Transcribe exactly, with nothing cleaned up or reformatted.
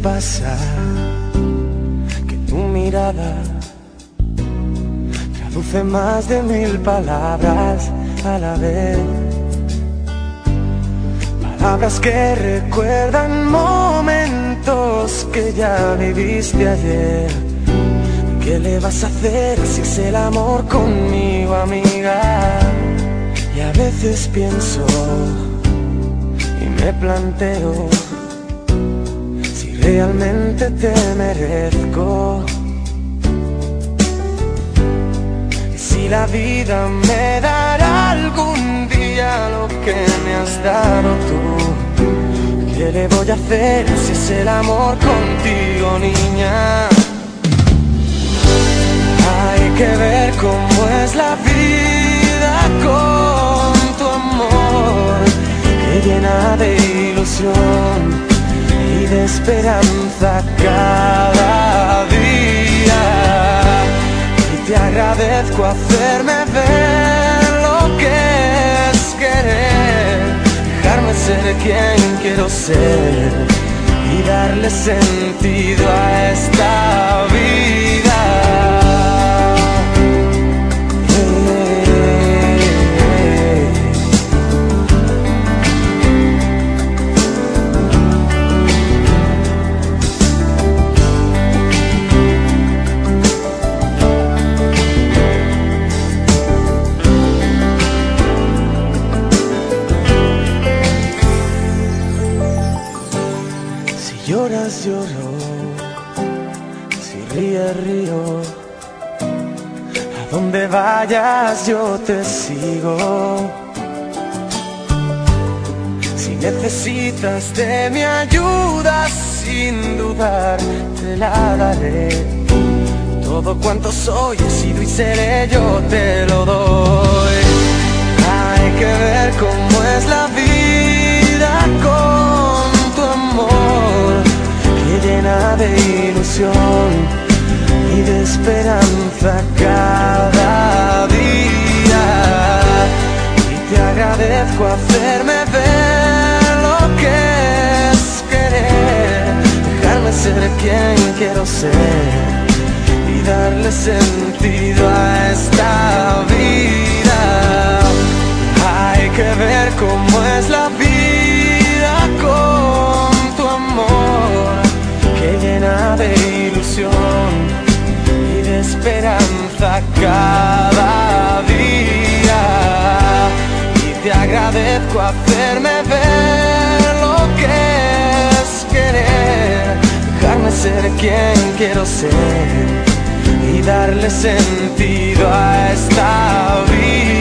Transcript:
pasa? Que tu mirada traduce más de mil palabras a la vez. Palabras que recuerdan momentos que ya viviste ayer. ¿Qué le vas a hacer si es el amor conmigo, amiga? Y a veces pienso y me planteo si realmente te merezco, y si la vida me dará algún día lo que me has dado tú. ¿Qué le voy a hacer si es el amor contigo, niña? Hay que ver cómo es la vida con tu amor, que llena de ilusión y de esperanza cada día. Y te agradezco hacerme ver lo que es querer, dejarme ser quien quiero ser y darle sentido a esta vida. Si lloras, lloro, si ríes, río. A donde vayas yo te sigo. Si necesitas de mi ayuda, sin dudar te la daré. Todo cuanto soy, he sido y seré, yo te lo doy. Hay que ver cómo es la vida con tu amor, que llena de ilusión y de esperanza cada día. Y te agradezco hacerme ver lo que es querer, dejarme ser quien quiero ser y darle sentido a esta vida. Hay que ver cómo es la vida con tu amor, que llena de ilusión y de esperanza cada día. Y te agradezco hacerme ver lo que es querer, dejarme ser quien quiero ser y darle sentido a esta vida.